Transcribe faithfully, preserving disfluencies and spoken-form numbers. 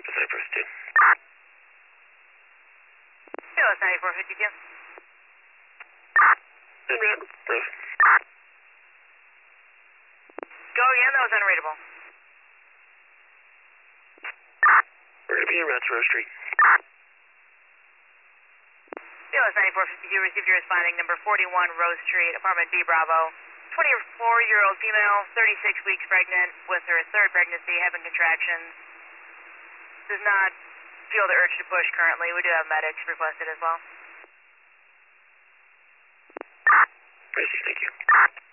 Cypress two. Kilo ninety-four fifty-two. In red, roof. Go again, that was unreadable. We're going to be in Rats Row Street. Kilo ninety-four fifty-two, received your responding number forty-one Rose Street, apartment B Bravo. twenty-four-year-old female, thirty-six weeks pregnant, with her third pregnancy, having contractions. Does not feel the urge to push currently. We do have medics requested as well. I see, thank you.